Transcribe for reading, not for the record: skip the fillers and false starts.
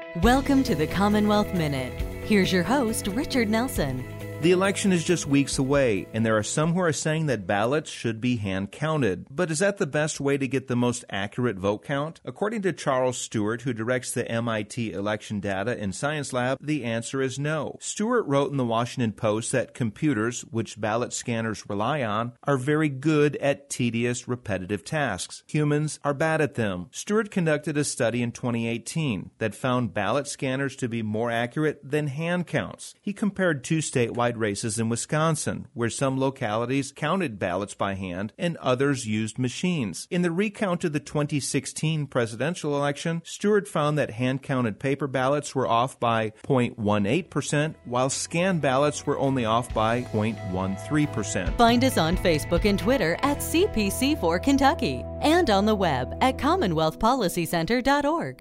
Welcome to the Commonwealth Minute. Here's your host, Richard Nelson. The election is just weeks away, and there are some who are saying that ballots should be hand-counted. But is that the best way to get the most accurate vote count? According to Charles Stewart, who directs the MIT Election Data and Science Lab, the answer is no. Stewart wrote in the Washington Post that computers, which ballot scanners rely on, are very good at tedious, repetitive tasks. Humans are bad at them. Stewart conducted a study in 2018 that found ballot scanners to be more accurate than hand counts. He compared two statewide races in Wisconsin, where some localities counted ballots by hand and others used machines. In the recount of the 2016 presidential election, Stewart found that hand-counted paper ballots were off by 0.18%, while scanned ballots were only off by 0.13%. Find us on Facebook and Twitter at CPC4 Kentucky and on the web at CommonwealthPolicyCenter.org.